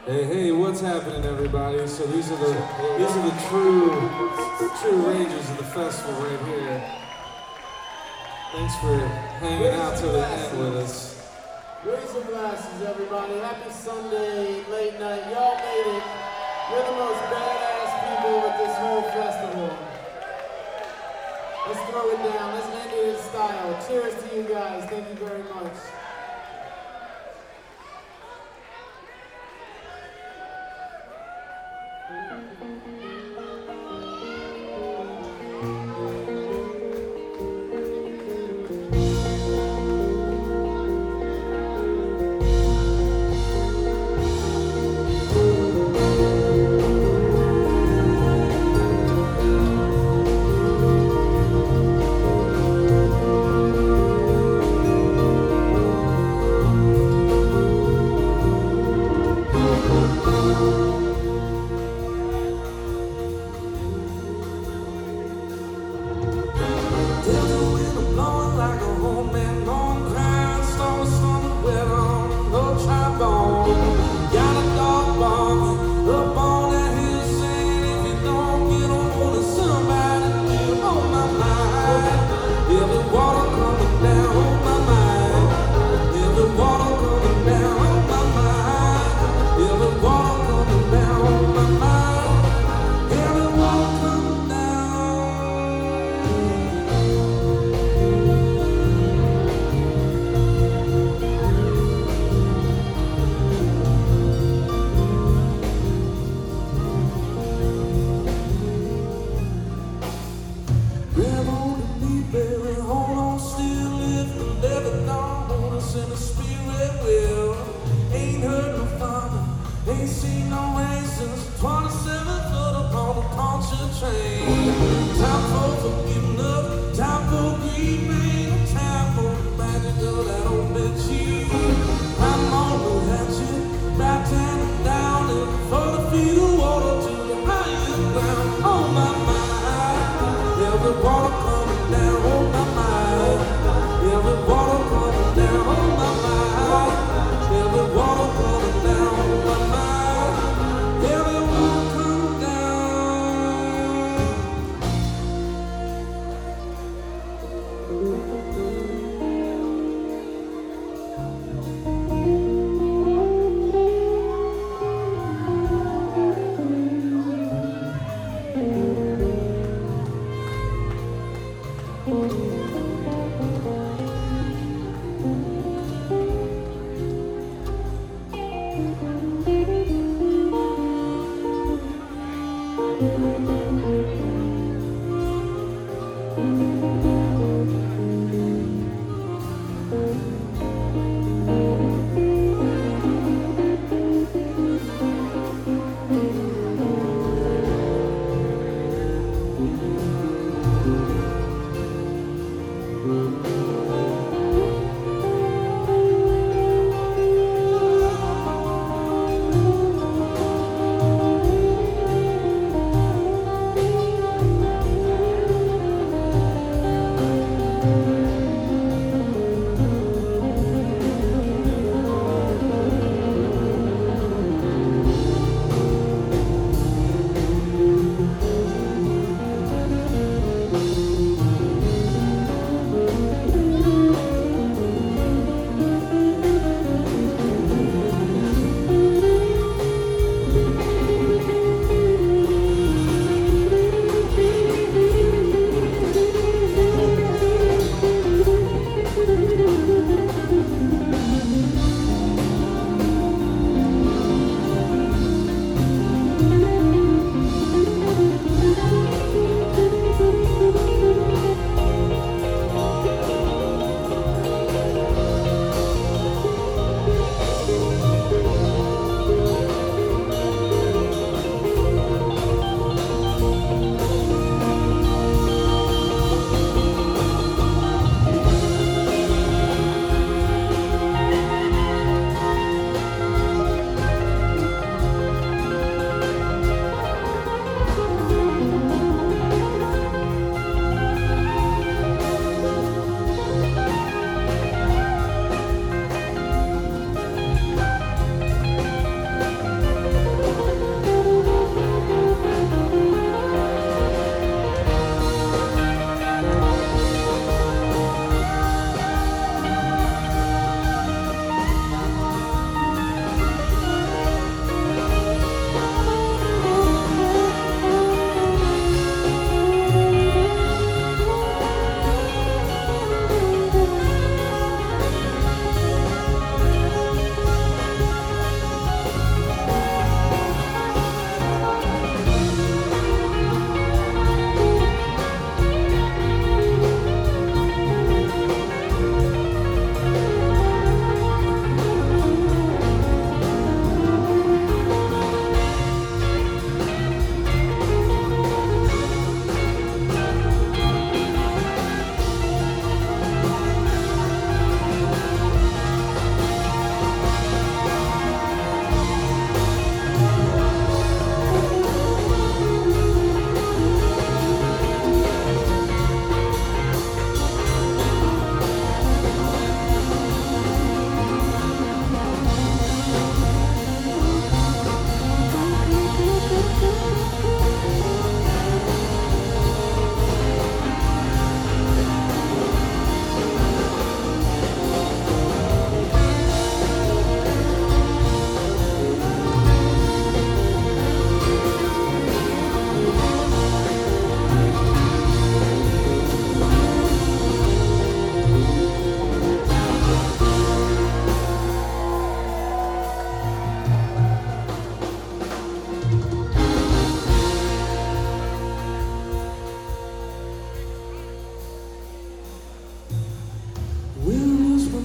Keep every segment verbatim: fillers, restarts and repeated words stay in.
Hey, hey, what's happening, everybody? So these are the these are the true true rangers of the festival right here. Thanks for hanging out till the end with us. Raise your glasses, everybody. Happy Sunday, late night. Y'all made it. You're the most badass people at this whole festival. Let's throw it down. Let's end it in style. Cheers to you guys. Thank you very much.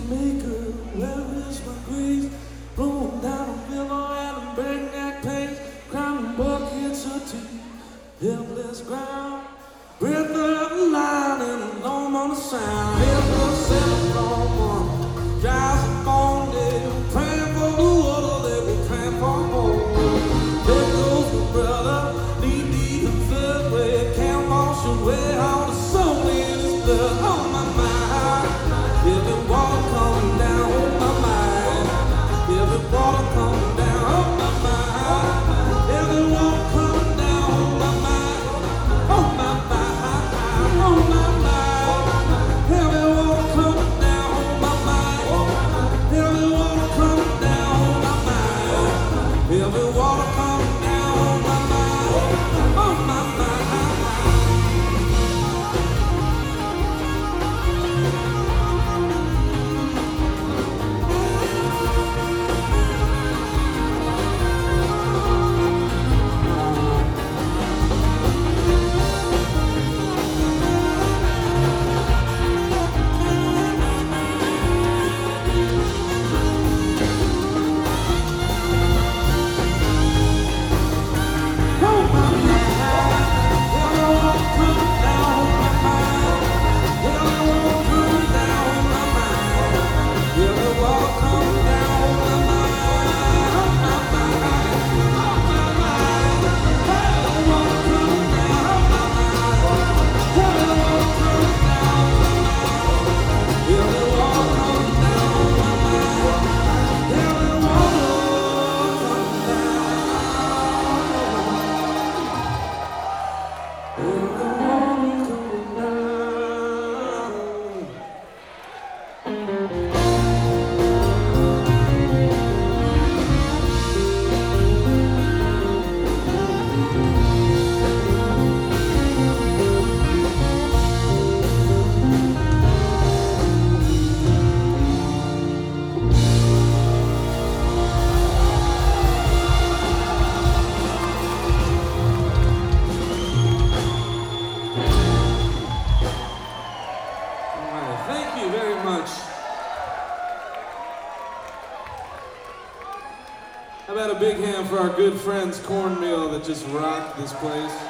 Jamaica, where is my grace? Blowing down a willow at a breakneck pace, crowning buckets of tea, helpless ground, breath of the line and alone on the sound. Helpless cell phone one, drives a phone, they were praying for the water, they were praying for more. There goes my brother, knee deep in flood, where it can't wash away all the soul in his blood. On my mind, every water coming down on my mind, every water coming down on my mind, every water coming down on my mind, on my mind, on my mind, every water coming down on my mind, every water coming down on my mind, every water coming down on my mind, on my mind. Thank you very much. How about a big hand for our good friends Cornmeal that just rocked this place?